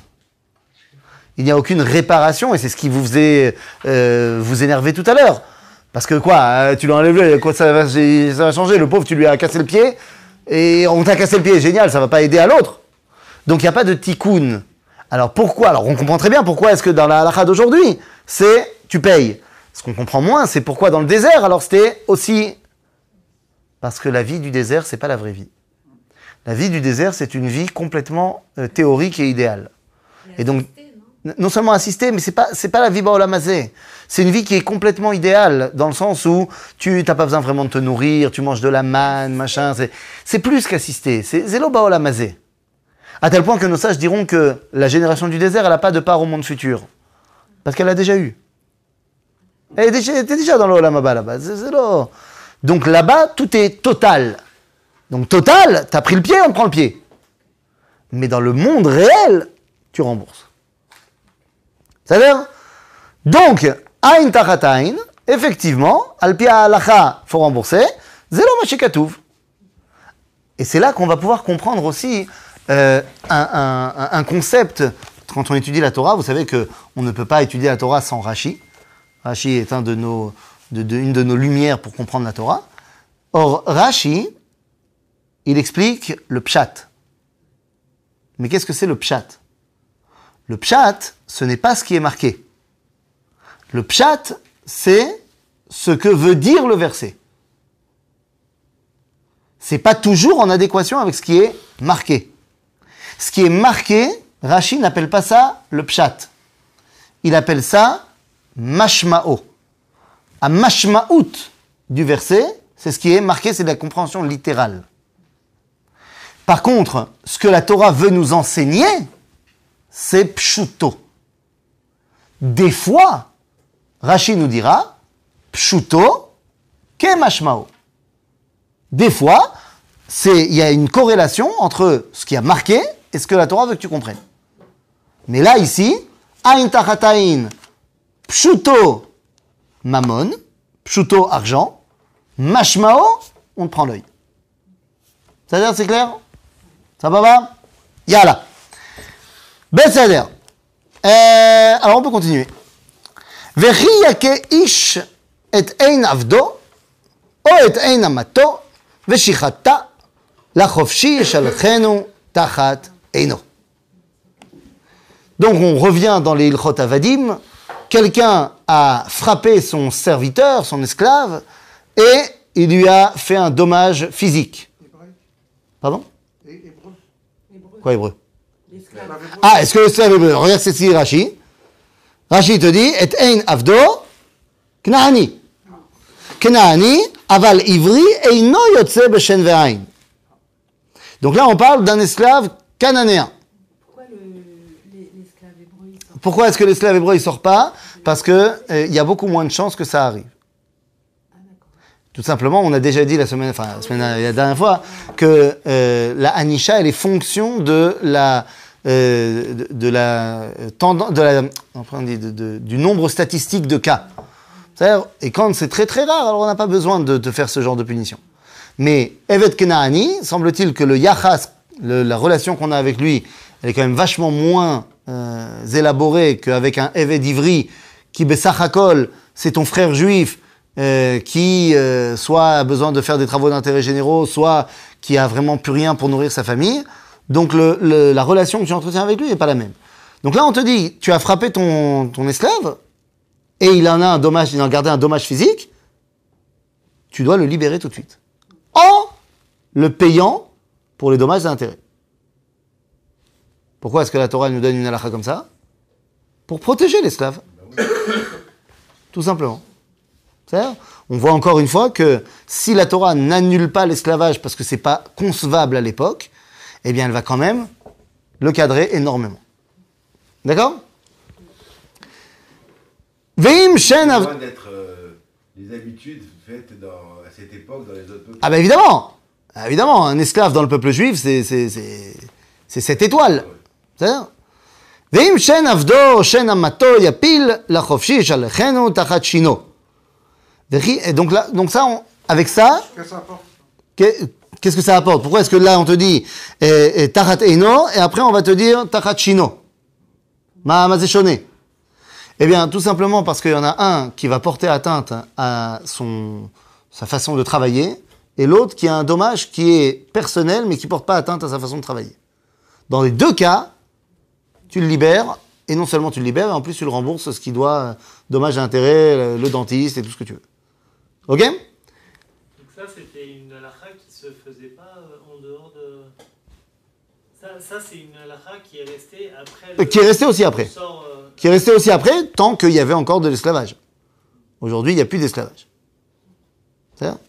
Il n'y a aucune réparation, et c'est ce qui vous faisait vous énerver tout à l'heure. Parce que quoi, tu lui enlèves l'œil, quoi, ça va changer, le pauvre, tu lui as cassé le pied, et on t'a cassé le pied, génial, ça va pas aider à l'autre. Donc il n'y a pas de tikkun. Alors pourquoi? Alors on comprend très bien pourquoi est-ce que dans la halakha d'aujourd'hui, c'est tu payes. Ce qu'on comprend moins, c'est pourquoi dans le désert, alors c'était aussi... Parce que la vie du désert, c'est pas la vraie vie. La vie du désert, c'est une vie complètement théorique et idéale. Et donc, non seulement assistée, mais c'est pas la vie Ba'olam Hazeh. C'est une vie qui est complètement idéale, dans le sens où tu n'as pas besoin vraiment de te nourrir, tu manges de la manne, machin. C'est plus qu'assister, c'est Zelo Ba'olam Hazeh. À tel point que nos sages diront que la génération du désert, elle n'a pas de part au monde futur. Parce qu'elle l'a déjà eu. Elle était déjà dans l'Olam Haba là-bas. Donc là-bas, tout est total. Donc total, t'as pris le pied, on te prend le pied. Mais dans le monde réel, tu rembourses. C'est-à-dire, donc, Aïn tachat aïn, effectivement, Al-Pia Halacha, faut rembourser, Zelo Mashikatouv. Et c'est là qu'on va pouvoir comprendre aussi un concept. Quand on étudie la Torah, vous savez qu'on ne peut pas étudier la Torah sans Rashi. Rashi est une de nos lumières pour comprendre la Torah. Or, Rashi, il explique le pshat. Mais qu'est-ce que c'est le pshat? Le pshat, ce n'est pas ce qui est marqué. Le pshat, c'est ce que veut dire le verset. C'est pas toujours en adéquation avec ce qui est marqué. Ce qui est marqué, Rashi n'appelle pas ça le pshat. Il appelle ça mashma'o. À mashma'out du verset, c'est ce qui est marqué, c'est de la compréhension littérale. Par contre, ce que la Torah veut nous enseigner, c'est pshuto. Des fois, Rashi nous dira, pshuto ke mashmao. Des fois, il y a une corrélation entre ce qui a marqué et ce que la Torah veut que tu comprennes. Mais là, ici, ain tachatain, pshuto mamon, pshuto argent, mashmao, on te prend l'œil. C'est-à-dire, c'est clair? Ça va? Yalla. Besséder. Alors, on peut continuer. Vechi yake ish et ein avdo, o et ein amato, veshichata, la chofshi yeshalchenu tachat eino. Donc, on revient dans les Ilchot Avadim. Quelqu'un a frappé son serviteur, son esclave, et il lui a fait un dommage physique. Pardon? Hébreu. Quoi hébreu? L'esclave. Ah, est-ce que l'esclave est hébreu? Regarde, c'est ici Rashi. Rashi te dit, et ein avdo, knaani. Knaani, aval ivri, eino yotze beshen ve'ain. Donc là, on parle d'un esclave cananéen. Pourquoi l'esclave hébreu il sort? Pourquoi est-ce que l'esclave hébreu il sort pas? Parce que il y a beaucoup moins de chances que ça arrive. Ah d'accord. Tout simplement, on a déjà dit la dernière fois, que la Anisha, elle est fonction du nombre statistique de cas. C'est-à-dire, et quand c'est très très rare, alors on n'a pas besoin de faire ce genre de punition. Mais Evet Kenaani, semble-t-il que le Yachas, la relation qu'on a avec lui, elle est quand même vachement moins élaborée qu'avec un Evet Ivri, qui Bessachakol, c'est ton frère juif, qui soit a besoin de faire des travaux d'intérêt généraux, soit qui a vraiment plus rien pour nourrir sa famille. Donc la relation que tu entretiens avec lui n'est pas la même. Donc là, on te dit, tu as frappé ton esclave, et il en a gardé un dommage physique, tu dois le libérer tout de suite. En le payant pour les dommages et intérêts. Pourquoi est-ce que la Torah nous donne une halakha comme ça? Pour protéger l'esclave. Tout simplement. C'est-à-dire, on voit encore une fois que si la Torah n'annule pas l'esclavage parce que c'est pas concevable à l'époque, eh bien elle va quand même le cadrer énormément. D'accord? Veim shen C'est loin d'être les habitudes faites à cette époque dans les autres peuples. Ah ben évidemment, évidemment, un esclave dans le peuple juif, c'est 7 étoiles. C'est-à-dire, Veim shen avdo shen amato yapil la chofshi shalechenu tachat shino. Et donc ça, avec ça, Qu'est-ce que ça apporte? qu'est-ce que ça apporte? Pourquoi est-ce que là on te dit tachat eino et après on va te dire tachat shino? Ma zéchoné. Eh bien, tout simplement parce qu'il y en a un qui va porter atteinte à sa façon de travailler et l'autre qui a un dommage qui est personnel mais qui ne porte pas atteinte à sa façon de travailler. Dans les deux cas, tu le libères et non seulement tu le libères, mais en plus tu le rembourses ce qui doit, dommage à intérêt, le dentiste et tout ce que tu veux. Ok? Donc ça, c'était une halakha qui se faisait pas en dehors de... Ça c'est une halakha qui est restée après... Qui est restée aussi après. Qui est restée aussi après, tant qu'il y avait encore de l'esclavage. Aujourd'hui, il n'y a plus d'esclavage. C'est ça?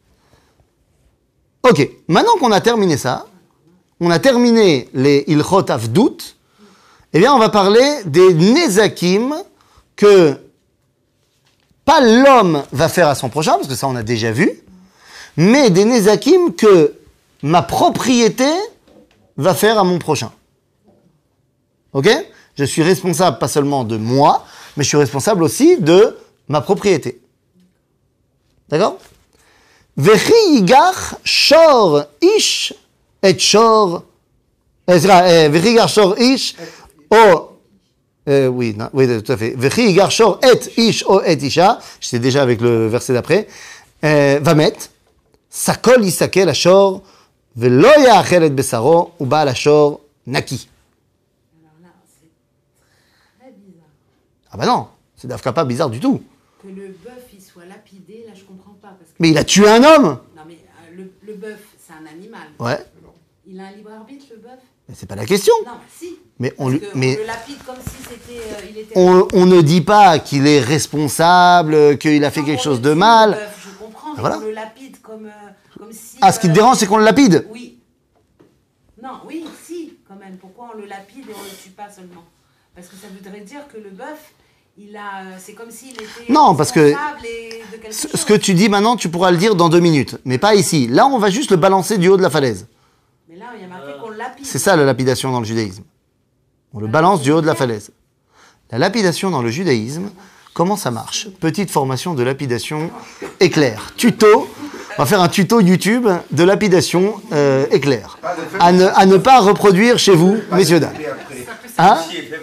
Ok, maintenant qu'on a terminé ça, on a terminé les Ilchot Avdout, eh bien on va parler des Nezakim que pas l'homme va faire à son prochain, parce que ça on a déjà vu, mais des Nezakim que ma propriété va faire à mon prochain. Ok? Je suis responsable pas seulement de moi, mais je suis responsable aussi de ma propriété. D'accord? Vechi yigach shor ish et shor... Vechi yigach shor ish o... oui, tout à fait. Vechi yigach shor et ish o et isha. J'étais déjà avec le verset d'après. Vamet. Sakol yisakel ashor velo ya'achel et besaro uba ashor naki. Alors là, c'est très bizarre. Ah bah non, c'est d'Afka pas bizarre du tout. Que le bœuf il soit lapidé, là je comprends pas. Parce que... Mais il a tué un homme. Non mais le bœuf c'est un animal. Ouais, Il a un libre arbitre le bœuf? mais c'est pas la question. Non, si. Mais on Parce lui, que mais on le lapide comme si c'était, il était... on ne dit pas qu'il est responsable, qu'il a fait Non, quelque on chose le de dit, mal. le bœuf, je comprends, mais Voilà. on le lapide comme si... Ah, ce qui te dérange, c'est qu'on le lapide. Oui. Non, oui, si, quand même. Pourquoi on le lapide et on le tue pas seulement? Parce que ça voudrait dire que le bœuf, c'est comme s'il était Non, parce que responsable de quelque ce chose. que tu dis maintenant, tu pourras le dire dans 2 minutes, mais pas ici. Là, on va juste le balancer du haut de la falaise. Mais là, il y a marqué qu'on lapide. C'est ça la lapidation dans le judaïsme. On le balance du haut de la falaise. La lapidation dans le judaïsme, comment ça marche? Petite formation de lapidation éclair. Tuto. On va faire un tuto YouTube de lapidation éclair. À ne pas reproduire chez vous, messieurs, dames. Hein?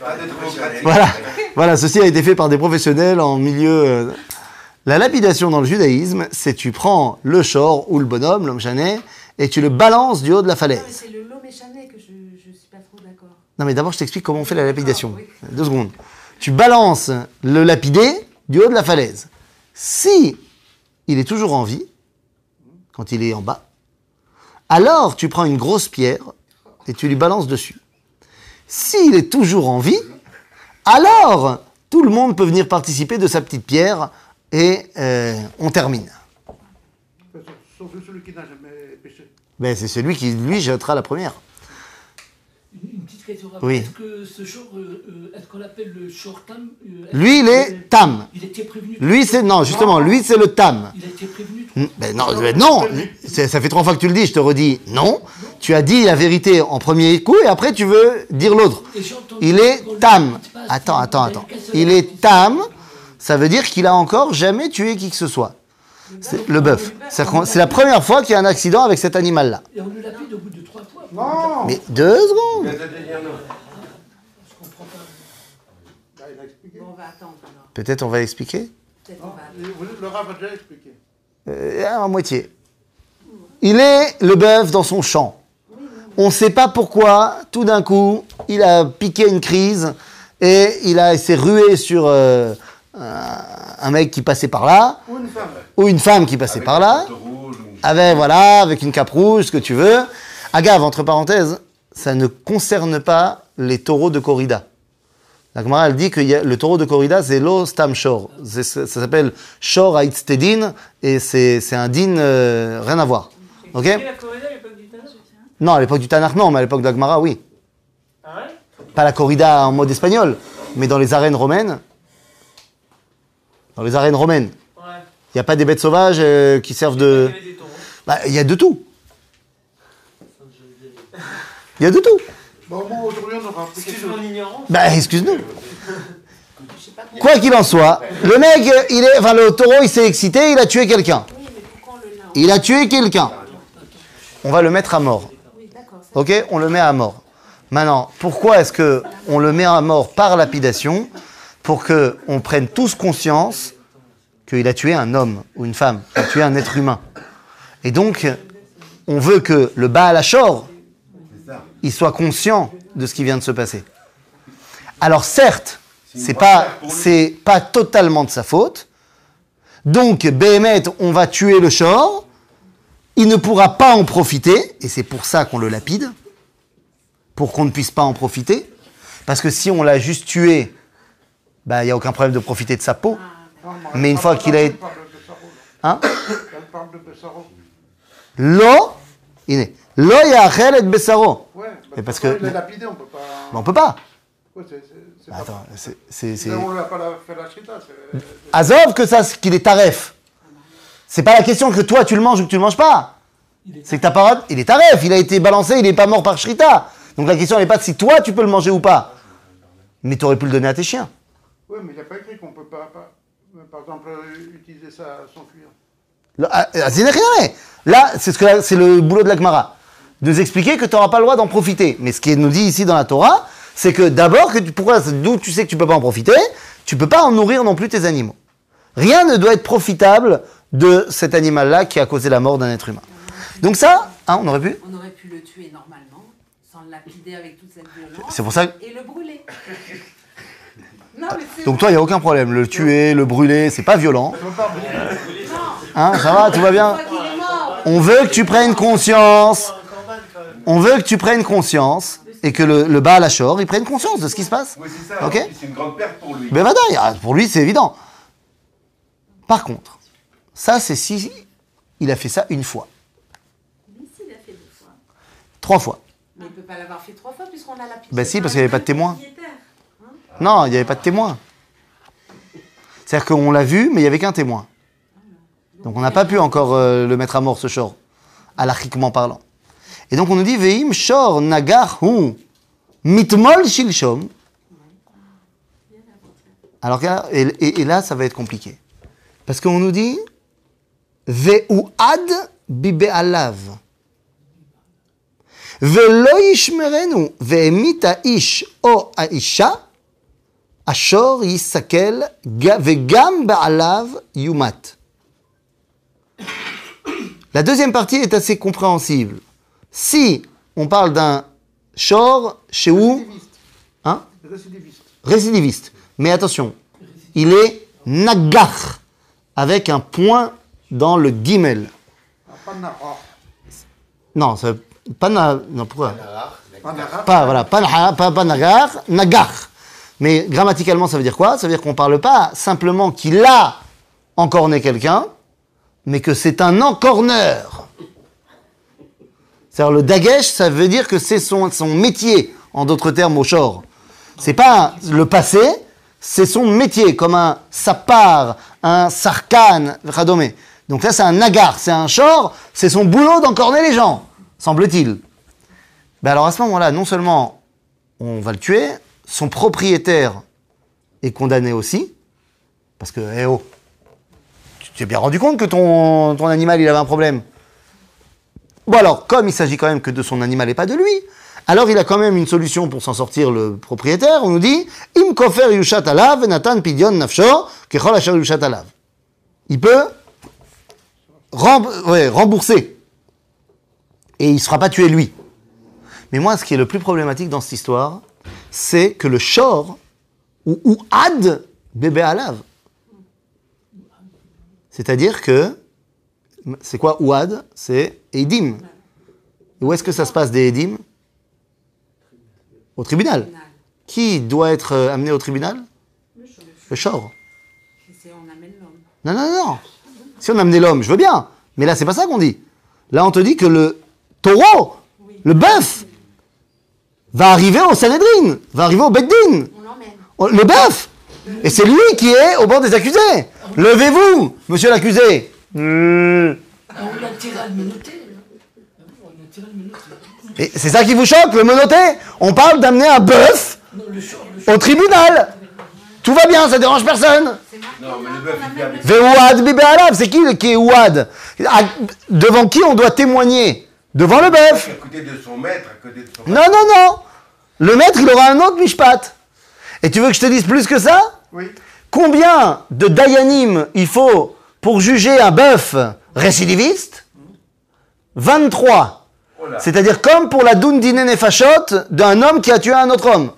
Voilà, ceci a été fait par des professionnels en milieu... La lapidation dans le judaïsme, c'est tu prends le shor ou le bonhomme, l'homme chané, et tu le balances du haut de la Non, falaise. mais c'est le lot méchané que je ne suis pas trop d'accord. Non, mais d'abord, je t'explique comment on fait la lapidation. 2 secondes. Tu balances le lapidé du haut de la falaise. Si il est toujours en vie, quand il est en bas, alors tu prends une grosse pierre et tu lui balances dessus. S'il est toujours en vie, alors tout le monde peut venir participer de sa petite pierre et on termine. Sauf celui qui n'a jamais péché. Ben, c'est celui qui, lui, jettera la première. Une petite question. Oui. Est-ce que ce short, est-ce qu'on l'appelle le short tam Lui, il est tam. Il était prévenu. Lui, c'est... Non, justement, lui, c'est le tam. Il a été prévenu. Ben non, ça fait 3 fois que tu le dis, je te redis non. Tu as dit la vérité en premier coup et après tu veux dire l'autre. Il est tam. Attends. Il est tam, ça veut dire qu'il a encore jamais tué qui que ce soit. C'est le bœuf. C'est la première fois qu'il y a un accident avec cet animal-là. Et on le lapide au bout de 3 fois. Non. Mais 2 secondes. Je comprends pas. Il a expliqué. Bon, on va attendre alors. Peut-être on va expliquer. Peut-être on va attendre. Le Rav a déjà expliqué. À moitié. Il est le bœuf dans son champ. On ne sait pas pourquoi, tout d'un coup, il a piqué une crise et il s'est rué sur un mec qui passait par là, Ou une femme. ou une femme qui passait par là, Rouge, avec une cape rouge, ce que tu veux. Agave, entre parenthèses, ça ne concerne pas les taureaux de corrida. La Gemara, elle dit que le taureau de corrida, c'est lo stam shor. Ça s'appelle shor haitztedin, et c'est un din, rien à voir. Ok? Et la corrida à l'époque du Tanakh? Non, à l'époque du Tanakh, non, mais à l'époque de la Gemara, oui. Ah ouais? Pas la corrida en mode espagnol, mais dans les arènes romaines. Dans les arènes romaines. Ouais. Il n'y a pas des bêtes sauvages qui servent Il de... y avait des taureaux. Bah, il y a de tout. Ça, je le dis. Il y a de tout. Bon, moi, aujourd'hui, on aura appris quelque Excuse chose. mon ignorance. Bah, excuse-nous. Je sais pas pourquoi. Quoi qu'il en soit, le mec, le taureau, il s'est excité, il a tué quelqu'un. Oui, mais pourquoi on le l'a? Il a tué quelqu'un. On va le mettre à mort. Oui, d'accord. ça- Ok? On le met à mort. Maintenant, pourquoi est-ce que on le met à mort par lapidation? Pour que on prenne tous conscience qu'il a tué un homme ou une femme, qu'il a tué un être humain. Et donc, on veut que le Baal Hachor, il soit conscient de ce qui vient de se passer. Alors certes, c'est pas totalement de sa faute. Donc, Béhémet, on va tuer le Shor. Il ne pourra pas en profiter, et c'est pour ça qu'on le lapide, pour qu'on ne puisse pas en profiter. Parce que si on l'a juste tué, bah, il n'y a aucun problème de profiter de sa peau. Non, Mais une fois qu'il a été... Elle parle de Bessaro. Hein? Elle parle de Bessaro. Lo, lo yachel et bessaro. Ouais, Mais parce que- il est lapidé, on peut pas. Mais on peut pas. Ouais, c'est pas. Attends, c'est... On lui a pas fait la shrita. Azov que ça, qu'il est taref. C'est pas la question que toi tu le manges ou que tu le manges pas. C'est que ta parole, il est taref, il a été balancé, il n'est pas mort par shrita. Donc la question n'est pas de si toi tu peux le manger ou pas. Mais tu aurais pu le donner à tes chiens. Oui, mais il n'y a pas écrit qu'on peut pas, par exemple, utiliser ça sans cuire. Là, c'est le boulot de la Gemara. De nous expliquer que tu n'auras pas le droit d'en profiter. Mais ce qui est nous dit ici dans la Torah, c'est que d'abord, d'où tu sais que tu ne peux pas en profiter, tu ne peux pas en nourrir non plus tes animaux. Rien ne doit être profitable de cet animal-là qui a causé la mort d'un être humain. Donc ça, on aurait pu. On aurait pu le tuer normalement, sans le lapider avec toute cette violence. C'est pour ça que... Et le brûler. Non, mais c'est Donc toi, il n'y a aucun problème. Le tuer, le brûler, c'est pas violent. Hein, ça va, tout va bien. une fois qu'il est mort. On veut que tu prennes conscience. On veut que tu prennes conscience et que le Baal Hachor, il prenne conscience de ce qui se passe. Oui, c'est ça. Ok. C'est une grande perte pour lui. Ben voilà, pour lui, c'est évident. Par contre, ça, c'est si il a fait ça une fois, Mais si, il a fait 2 fois. 3 fois. Mais il ne peut pas l'avoir fait 3 fois puisqu'on a lapidé. Ben si, parce qu'il n'y avait pas de témoin. Propriétaire. Non, il n'y avait pas de témoin. C'est-à-dire qu'on l'a vu, mais il n'y avait qu'un témoin. Donc on n'a pas pu encore le mettre à mort, ce shor, halachiquement parlant. Et donc on nous dit, Veim shor nagar hu mitmol shilshom. Alors et là, ça va être compliqué. Parce qu'on nous dit, Ve'uad bibe'alav. Ve'lo yishmerenu ve'emit ha'ish o ha'isha ashor yisakel ve'gam be'alav yumat. La deuxième partie est assez compréhensible. Si on parle d'un shor chez où hein? Récidiviste. Mais attention, il est nagar, avec un point dans le gimel. Non, c'est pas non, pourquoi pas, voilà, pas nagar, nagar. Mais grammaticalement, ça veut dire quoi? Ça veut dire qu'on parle pas simplement qu'il a encorné quelqu'un, mais que c'est un encorneur. C'est-à-dire le dagesh, ça veut dire que c'est son métier, en d'autres termes, au shor. C'est pas le passé, c'est son métier, comme un sapar, un sarkan, radome. Donc là, c'est un nagar, c'est un shor, c'est son boulot d'encorner les gens, semble-t-il. Ben alors à ce moment-là, non seulement on va le tuer, son propriétaire est condamné aussi, parce que, eh oh, tu t'es bien rendu compte que ton animal, il avait un problème. Bon alors, comme il s'agit quand même que de son animal et pas de lui, alors il a quand même une solution pour s'en sortir, le propriétaire. On nous dit, im kofer yushat alav, natan pidyon nafsho, kechol asher yushat alav. Il peut rembourser. Et il ne sera pas tué lui. Mais moi, ce qui est le plus problématique dans cette histoire, c'est que le shor, ou ad, bébé alav. C'est-à-dire que, c'est quoi ouad? C'est edim. Et où est-ce que ça se passe des edim? Au tribunal. Qui doit être amené au tribunal? Le shor. On amène l'homme. Non. Si on amenait l'homme, je veux bien. Mais là, c'est pas ça qu'on dit. Là, on te dit que le taureau, le bœuf, va arriver au Sanhedrin, va arriver au Beddin. On l'emmène. Le bœuf. Et c'est lui qui est au bord des accusés. Levez-vous, monsieur l'accusé. On l'a tiré à le menotter. On l'a tiré à le menotter. Et c'est ça qui vous choque, le menotté? On parle d'amener un bœuf au tribunal. Tout va bien, ça dérange personne. Non, mais le bœuf, il fait avec Ve'ouad bibé alav, c'est qui est ouad? Devant qui on doit témoigner? Devant le bœuf. à côté de son maître, à côté de son Non. Le maître, il aura un autre mishpat. Et tu veux que je te dise plus que ça? Oui. Combien de dayanim il faut pour juger un bœuf récidiviste? 23. Oh là. C'est-à-dire comme pour la doun dîner nefashot d'un homme qui a tué un autre homme.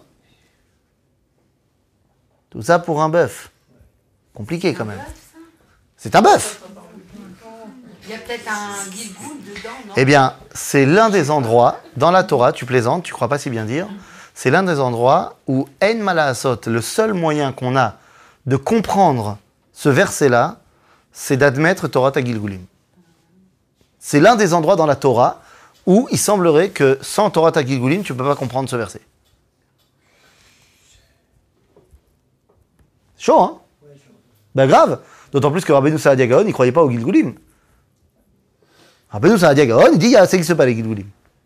Tout ça pour un bœuf. Compliqué quand même. C'est un bœuf. Il y a peut-être un guilgoul dedans, non? Eh bien, c'est l'un des endroits, dans la Torah, tu plaisantes, tu crois pas si bien dire, c'est l'un des endroits où En Malaasot, le seul moyen qu'on a de comprendre ce verset-là, c'est d'admettre Torah Tagilgulim. C'est l'un des endroits dans la Torah où il semblerait que sans Torah Tagilgulim, tu ne peux pas comprendre ce verset. Chaud, hein? Ben grave. D'autant plus que Rabbeinu Saadia Gaon, il ne croyait pas au Gilgulim. Rabbeinu Saadia Gaon, il dit, ça n'existe pas les Gilgulim.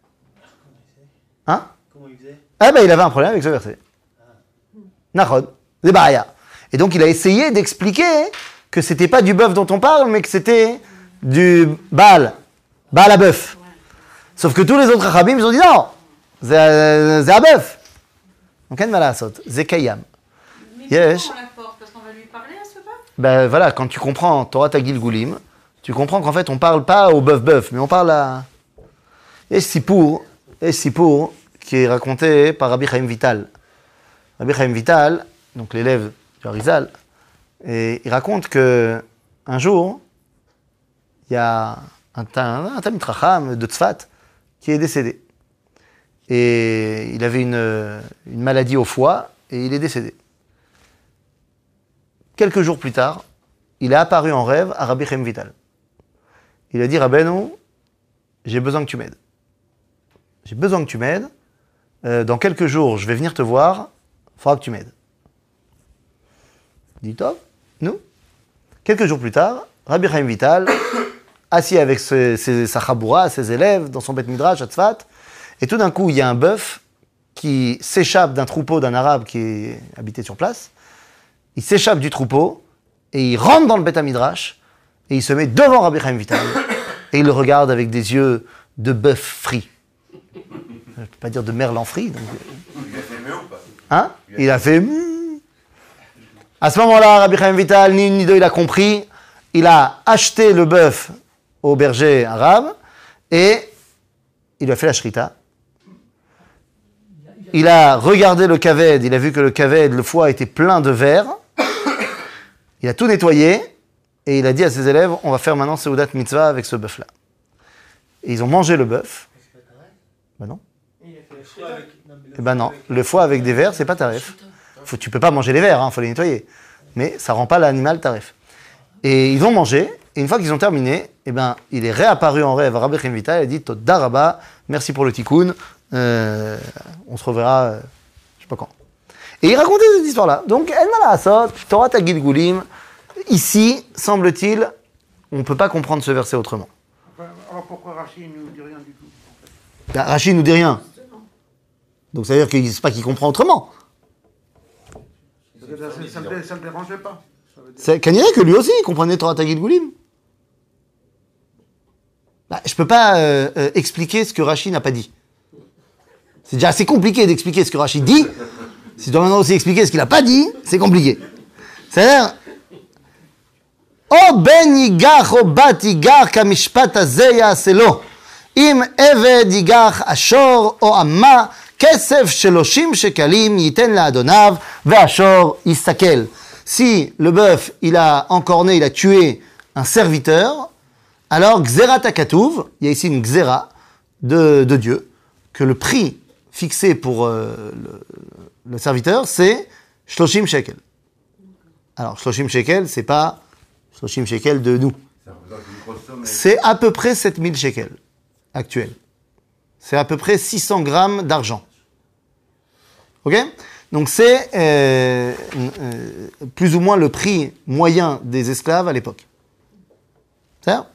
Hein? Comment il faisait? Eh ben, il avait un problème avec ce verset. Nachon, des baraya. Et donc, il a essayé d'expliquer que c'était pas du bœuf dont on parle, mais que c'était du Baal à bœuf. Sauf que tous les autres Rabbim, ils ont dit non, c'est un bœuf. Donc, en malasot, c'est kayam. Mais Yesh. comment on la porte? Parce qu'on va lui parler à ce bœuf? Ben voilà, quand tu comprends Torah Tagil Goulim, tu comprends qu'en fait, on parle pas au bœuf, mais on parle à. Et Sipour qui est raconté par Rabbi Chaim Vital. Rabbi Chaim Vital, donc l'élève du Harizal, et il raconte que un jour, il y a un Talmid Chacham de Tzfat qui est décédé. Et il avait une maladie au foie et il est décédé. Quelques jours plus tard, il est apparu en rêve à Rabbi Chaim Vital. Il a dit, Rabbeinu, j'ai besoin que tu m'aides. J'ai besoin que tu m'aides. Dans quelques jours, je vais venir te voir. Il faudra que tu m'aides. Il dit, top. Nous. Quelques jours plus tard, Rabbi Chaim Vital, assis avec sa chaboura, ses élèves, dans son Beth Midrash à Tzfat, et tout d'un coup, il y a un bœuf qui s'échappe d'un troupeau d'un arabe qui habitait sur place. Il s'échappe du troupeau, et il rentre dans le Beth Midrash, et il se met devant Rabbi Chaim Vital, et il le regarde avec des yeux de bœuf frit. Je ne peux pas dire de merlan frit. Donc... Il a fait mieux ou pas? Hein? Il a fait... À ce moment-là, Rabbi Chaim Vital, ni une ni deux, il a compris. Il a acheté le bœuf au berger arabe et il lui a fait la shrita. Il a regardé le kaved, il a vu que le kaved, le foie, était plein de verre. Il a tout nettoyé et il a dit à ses élèves, on va faire maintenant Seudat Mitzvah avec ce bœuf-là. Et ils ont mangé le bœuf. Ben non. Eh ben non, le foie avec des vers, c'est pas taref. Tu peux pas manger les vers, faut les nettoyer. Mais ça rend pas l'animal taref. Et ils ont mangé, et une fois qu'ils ont terminé, eh ben, il est réapparu en rêve à Rabbi Chaim Vital, il a dit Toda Rabba, merci pour le tikkun, on se reverra, je sais pas quand. Et il racontait cette histoire-là. Donc, El Malasot, Torah Tagil Goulim, ici, semble-t-il, on ne peut pas comprendre ce verset autrement. Alors pourquoi Rachid ne nous dit rien du tout en fait? Ben, Rachid nous dit rien. Donc ça veut dire que c'est pas qu'il comprend autrement. Ça ne le dérangeait pas. C'est Kaniré que lui aussi il comprenait Torah Tagil Goulim. Bah, je peux pas expliquer ce que Rachid n'a pas dit. C'est déjà assez compliqué d'expliquer ce que Rachid dit. Si tu dois maintenant aussi expliquer ce qu'il n'a pas dit, c'est compliqué. C'est-à-dire, O ben yigach o bat yigach kamishpat hazeh ya'aselo. Im eved yigach ashor o amma kesef sheloshim shekalim yiten la'adonav ve'ashor yistakel. Si le bœuf, il a encorné, il a tué un serviteur, alors Gzerat HaKatuv, il y a ici une Gzera de Dieu, que le prix fixé pour le serviteur, c'est Shloshim Shekel. Alors, Shloshim Shekel, c'est pas Shloshim Shekel de nous. C'est à peu près 7000 shekels actuels. C'est à peu près 600 grammes d'argent. Ok? Donc c'est plus ou moins le prix moyen des esclaves à l'époque. C'est ça?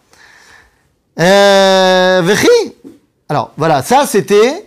Alors voilà, ça c'était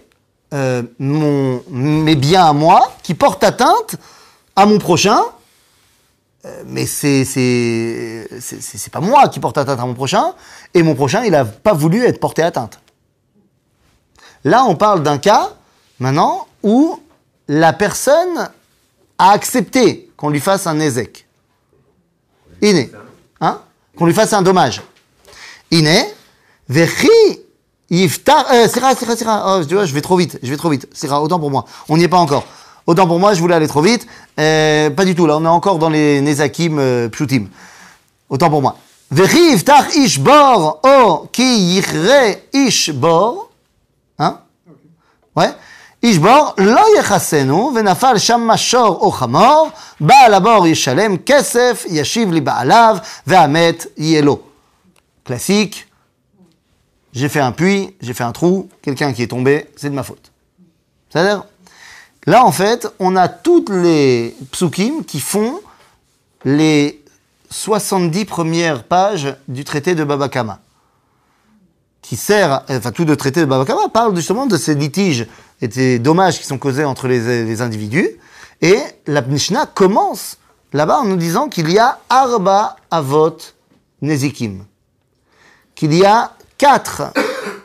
mes biens à moi qui portent atteinte à mon prochain. Mais c'est pas moi qui porte atteinte à mon prochain, et mon prochain, il n'a pas voulu être porté atteinte. Là, on parle d'un cas, maintenant, où la personne a accepté qu'on lui fasse un ézek. Iné. Hein? Qu'on lui fasse un dommage. Iné. Vechi yiftar... Sira. Oh, je vais trop vite. Sira, autant pour moi. On n'y est pas encore. Autant pour moi, je voulais aller trop vite. Pas du tout, là, on est encore dans les Nezakim Pshutim. Autant pour moi. Vechi yiftach ish bor o ki yichre ish bor. Hein? Ouais. איש בור לא יחסנו ונפל שם משור או חמור, בעל הבור ישלם כסף, ישיב לבעליו והמת יהיה לו. Classique, j'ai fait un puits, j'ai fait un trou, quelqu'un qui est tombé, c'est de ma faute. C'est-à-dire, là en fait, on a toutes les psukim qui font les 70 premières pages du traité de Baba Kama. Qui sert, enfin tout le traité de Baba Kama parle justement de ces litiges et des dommages qui sont causés entre les individus. Et la Mishnah commence là-bas en nous disant qu'il y a Arba Avot Nezikim. Qu'il y a 4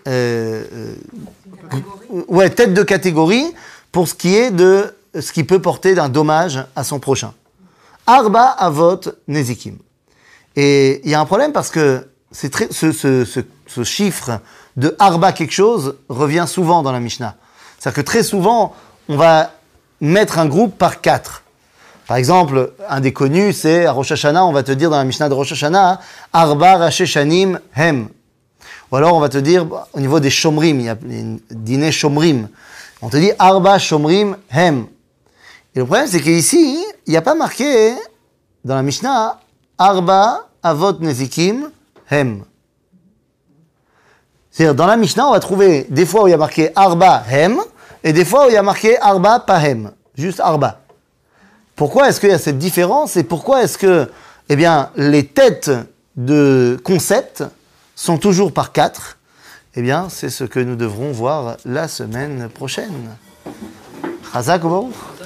têtes de catégorie pour ce qui est de ce qui peut porter d'un dommage à son prochain. Arba Avot Nezikim. Et il y a un problème parce que c'est très, ce chiffre de Arba quelque chose revient souvent dans la Mishnah. C'est-à-dire que très souvent, on va mettre un groupe par 4. Par exemple, un des connus, c'est à Rosh Hashanah, on va te dire dans la Mishnah de Rosh Hashanah, Arba Rasheshanim Hem. Ou alors on va te dire, au niveau des Shomrim, il y a les dîners Shomrim. On te dit Arba Shomrim Hem. Et le problème, c'est qu'ici, il n'y a pas marqué dans la Mishnah Arba Avot Nezikim Hem. C'est-à-dire, dans la Mishnah, on va trouver des fois où il y a marqué Arba Hem, et des fois où il y a marqué Arba Pahem. Juste Arba. Pourquoi est-ce qu'il y a cette différence, et pourquoi est-ce que eh bien, les têtes de concepts sont toujours par 4. Eh bien, c'est ce que nous devrons voir la semaine prochaine. Chazak ou Baruch.